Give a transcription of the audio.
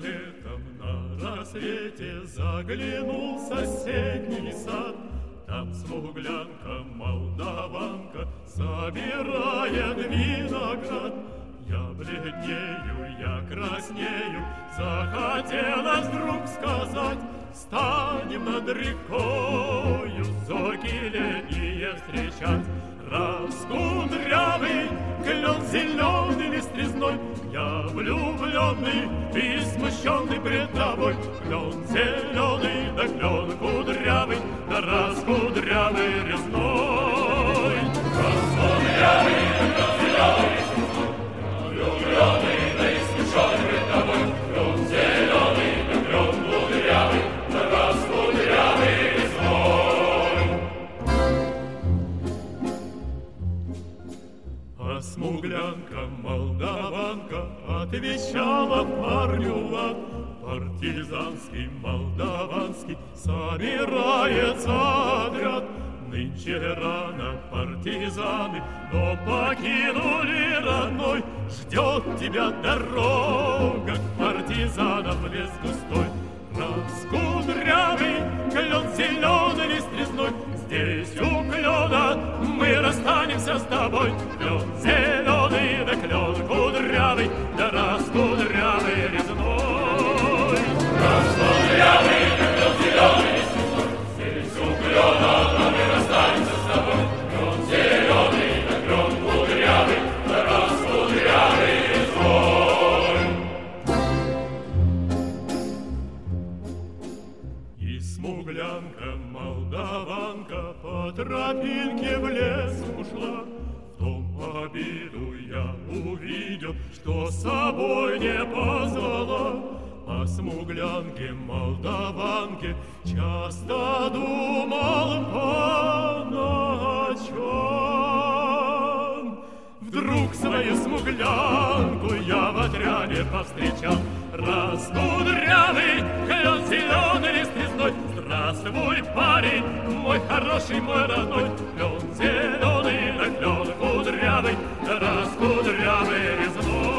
летом на рассвете заглянул в соседний сад. Там смуглянка, молдаванка собирает виноград. Я бледнею, я краснею, захотелось вдруг сказать: станем над рекою зорьки летние встречать. Раскудрявый клен зеленый листвизной, я влюбленный и смущенный пред тобой. Клен зеленый, да клен кудрявый, да раскудрявый резной. Раскудрявый, да клен зеленый листвизной, я влюбленный, да и смущенный пред тобой. Клен зеленый, да клен кудрявый, да раскудрявый резной. А смуглянка, молдаванка отвечала парню лад. Партизанский, молдаванский собирается отряд. Нынче рано партизаны, но покинули родной. Ждет тебя дорога к партизанам лес густой. Раскудрявый клен зеленый листвизной, здесь у клена мы расстанемся с тобой. Клен зеленый, да клен кудрявый, да раскудрявый резной. Раскудрявый, да клен зеленый листвизной, здесь у клена мы расстанемся с тобой. Клен зеленый, да клен кудрявый, да раскудрявый резной. И смуглянка, молдаванка по тропинке в лес ушла. В том обиду я увидел, что с собой не позвала. О смуглянке, молдаванке часто думал по ночам. Вдруг свою смуглянку я в отряде повстречал. Раскудрявый клен зеленый листвизной, здравствуй, парень, мой хороший, мой родной. Клен зеленый, да клен кудрявый, да раскудрявый резной.